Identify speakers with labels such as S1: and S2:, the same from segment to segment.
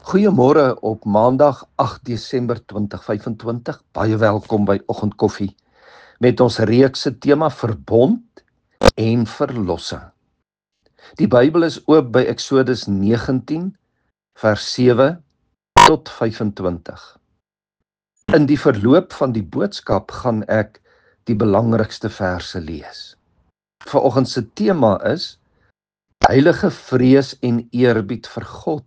S1: Goeiemôre op Maandag 8 Desember 2025. Baie welkom by Oggendkoffie met ons reeks se tema Verbond en Verlossing. Die Bybel is oop by Eksodus 19 vers 7 tot 25. In die verloop van die boodskap gaan ek die belangrikste verse lees. Vanoggend se tema is heilige vrees en eerbied vir God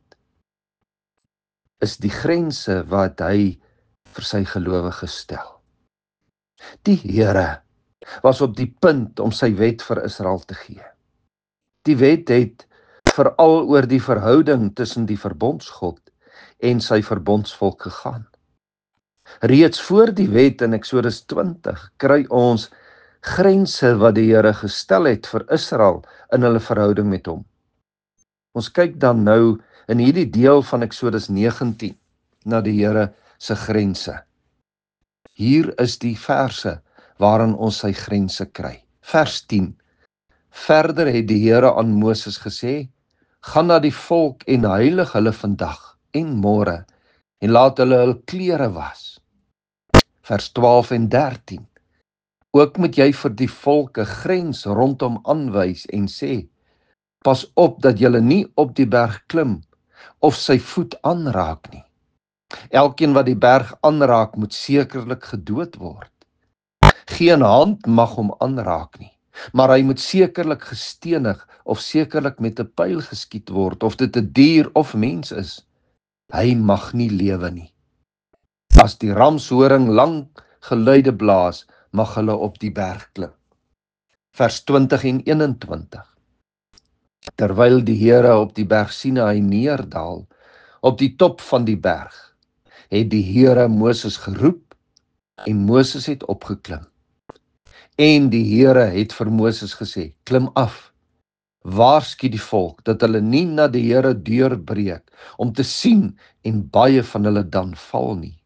S1: is die grense wat hy vir sy gelowiges stel. Die Here was op die punt om sy wet vir Israel te gee. Die wet het veral oor die verhouding tussen die verbondsgod en sy verbondsvolk gegaan. Reeds voor die wet in Eksodus 20 kry ons grense wat die Here gestel het vir Israel in hulle verhouding met hom. Ons kyk dan nou in hierdie deel van Eksodus 19 na die Here se grense. Hier is die verse waarin ons sy grense kry. Vers 10. Verder het die Here aan Moses gesê: "Gaan na die volk en heilig hulle vandag en môre en laat hulle hul klere was." Vers 12 en 13. Ook moet jy vir die volk 'n grens rondom aanwys en sê: "Pas op dat julle nie op die berg klim of sy voet aanraak nie. Elkeen wat die berg aanraak moet sekerlik gedood word. Geen hand mag hom aanraak nie, maar hy moet sekerlik gestenig of sekerlik met 'n pyl geskiet word, of dit 'n dier of mens is. Hy mag nie lewe nie. As die ramshoring lang geluide blaas, mag hulle op die berg klim." Vers 20 en 21. Terwyl die Here op die berg Sinaï neerdal, op die top van die berg, het die Here Moses geroep en Moses het opgeklim. En die Here het vir Moses gesê: "Klim af, waarsku die volk dat hulle nie na die Here deurbreek om te sien en baie van hulle dan val nie.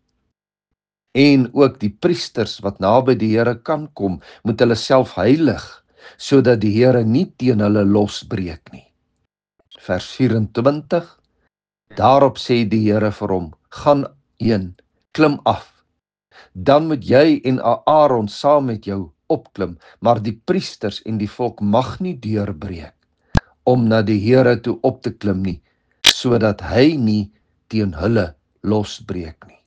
S1: En ook die priesters wat naby die Here kan kom, moet hulle self heilig, sodat die Here nie teen hulle losbreek nie." Vers 24. Daarop sê die Here vir hom: "Gaan heen, klim af. Dan moet jy en Aaron saam met jou opklim, maar die priesters en die volk mag nie deurbreek om na die Here toe op te klim nie, sodat hy nie teen hulle losbreek nie."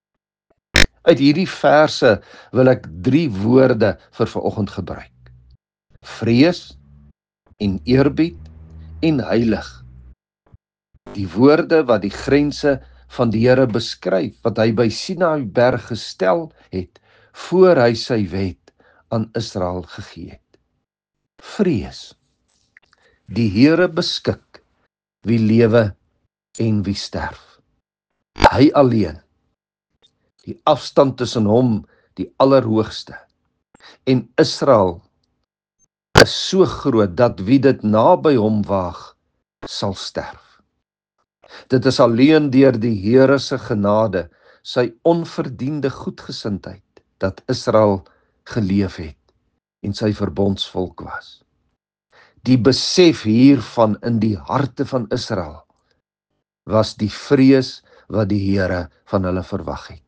S1: Uit hierdie verse wil ek 3 woorde vir vanoggend gebruik: vrees en eerbied en heilig. Die woorde wat die grense van die Here beskryf, wat hy by Sinaï berg gestel het, voor hy sy wet aan Israel gegee het. Vrees. Die Here beskik wie lewe en wie sterf. Hy alleen. Die afstand tussen hom, die Allerhoogste, en Israel is so groot dat wie dit naby hom waag, sal sterf. Dit is alleen deur die Here se genade, sy onverdiende goedgesindheid, dat Israel geleef het en sy verbondsvolk was. Die besef hiervan in die harte van Israel was die vrees wat die Here van hulle verwag het.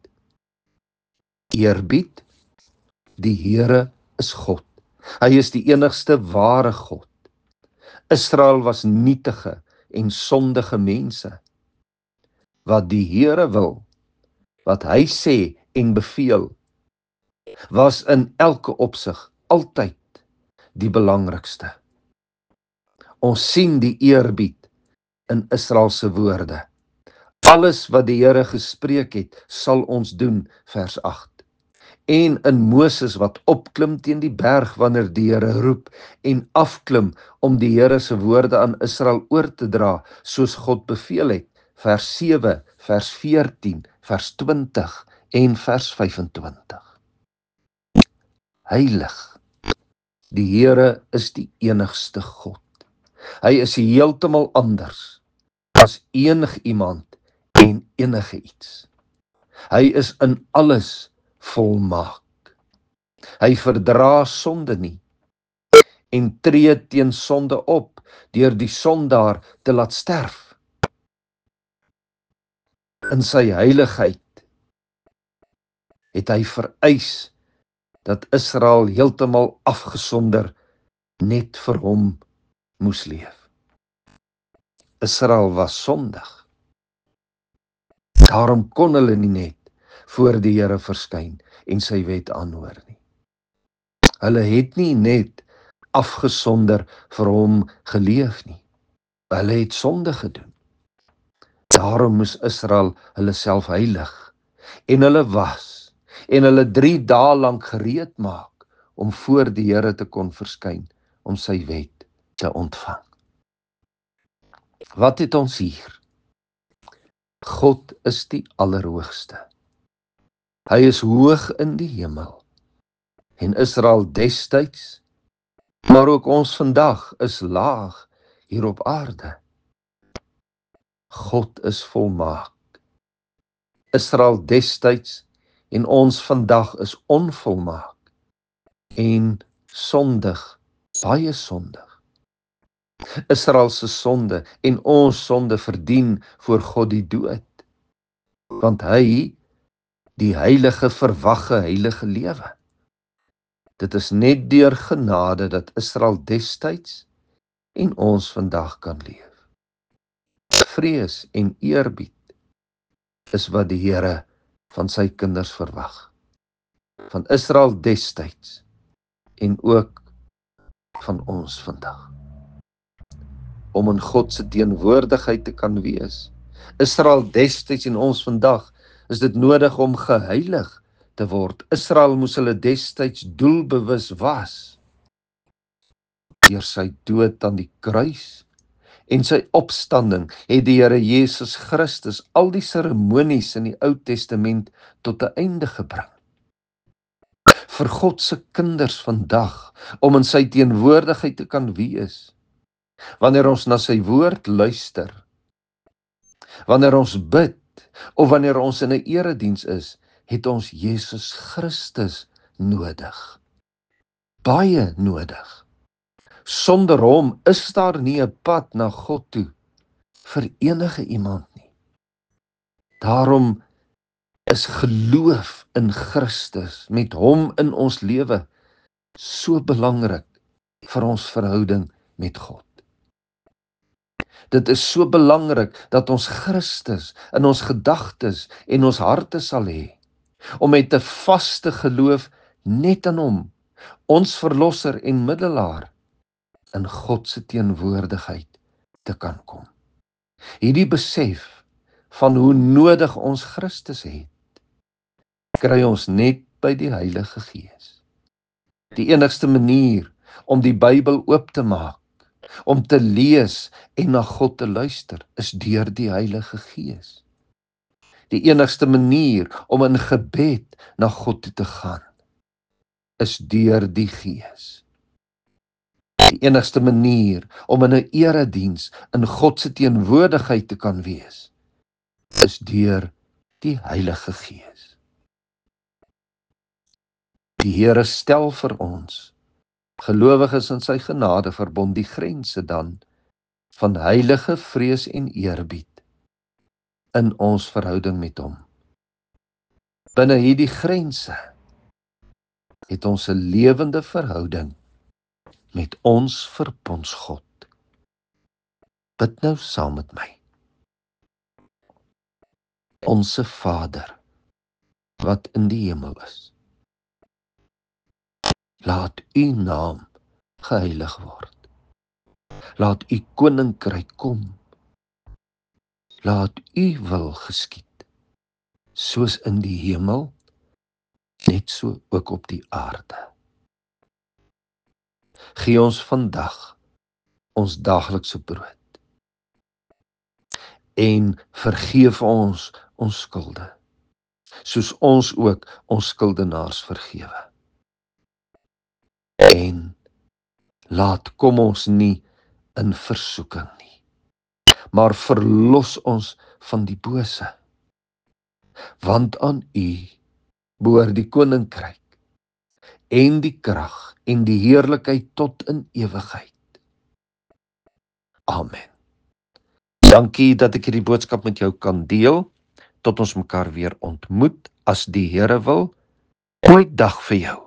S1: Eerbied. Die Here is God. Hy is die enigste ware God. Israel was nietige en sondige mense. Wat die Here wil, wat hy sê en beveel, was in elke opsig altyd die belangrikste. Ons sien die eerbied in Israel se woorde. Alles wat die Here gespreek het, sal ons doen, vers 8. En in Moses wat opklim teen die berg wanneer die Here roep, en afklim om die Here se woorde aan Israel oor te dra, soos God beveel het, vers 7, vers 14, vers 20 en vers 25. Heilig. Die Here is die enigste God. Hy is heeltemal anders as enigiemand en enige iets. Hy is in alles volmaak. Hy verdra sonde nie en tree teen sonde op deur die sondaar te laat sterf. In sy heiligheid het hy vereis dat Israel heeltemal afgesonder net vir hom moes leef. Israel was sondig. Daarom kon hulle nie net voor die Here verskyn en sy wet aanhoor nie. Hulle het nie net afgesonder vir hom geleef nie. Hulle het sonde gedoen. Daarom moes Israel hulle self heilig en hulle was en hulle 3 dae lank gereed maak om voor die Here te kon verskyn om sy wet te ontvang. Wat het ons hier? God is die Allerhoogste. Hy is hoog in die hemel. En Israel destyds, maar ook ons vandag is laag hier op aarde. God is volmaak. Israel destyds en ons vandag is onvolmaak en sondig, baie sondig. Israel se sonde en ons sonde verdien voor God die dood, want hy die heilige verwagge heilige lewe. Dit is net deur genade dat Israel destyds en ons vandag kan leef. Vrees en eerbied is wat die Here van sy kinders verwag. Van Israel destyds en ook van ons vandag. Om in God se teenwoordigheid te kan wees. Israel destyds en ons vandag is dit nodig om geheilig te word. Israel moes hulle destyds doelbewus was. Deur sy dood aan die kruis en sy opstanding het die Here Jesus Christus al die seremonies in die Ou Testament tot 'n einde gebring. Vir God se kinders vandag om in sy teenwoordigheid te kan wees. Wanneer ons na sy woord luister, wanneer ons bid, of wanneer ons in 'n erediens is, het ons Jesus Christus nodig. Baie nodig. Sonder hom is daar nie 'n pad na God toe vir enige iemand nie. Daarom is geloof in Christus met hom in ons lewe so belangrik vir ons verhouding met God. Dit is so belangrik dat ons Christus in ons gedagtes en ons harte sal hê, om met 'n vaste geloof net in hom, ons verlosser en middelaar, in God se teenwoordigheid te kan kom. Hierdie besef van hoe nodig ons Christus het, kry ons net by die Heilige Gees. Die enigste manier om die Bybel oop te maak, om te lees en na God te luister, is deur die Heilige Gees. Die enigste manier om in gebed na God toe te gaan, is deur die Gees. Die enigste manier om in 'n erediens in God se teenwoordigheid te kan wees, is deur die Heilige Gees. Die Here stel vir ons, gelowiges in sy genade verbond, die grense dan van heilige vrees en eerbied in ons verhouding met hom. Binne hierdie grense het ons 'n lewende verhouding met ons verbondsgod. Bid nou saam met my. Onse Vader, wat in die hemel is, laat u naam geheilig word. Laat u koninkryk kom. Laat u wil geskied, soos in die hemel, net so ook op die aarde. Gee ons vandag ons daaglikse brood en vergeef ons ons skulde, soos ons ook ons skuldenaars vergewe. En laat kom ons nie in versoeking nie, maar verlos ons van die bose, want aan u behoort die koninkryk en die krag en die heerlikheid tot in ewigheid. Amen. Dankie dat ek hierdie boodskap met jou kan deel. tot ons mekaar weer ontmoet as die Here wil. Goeie dag vir jou.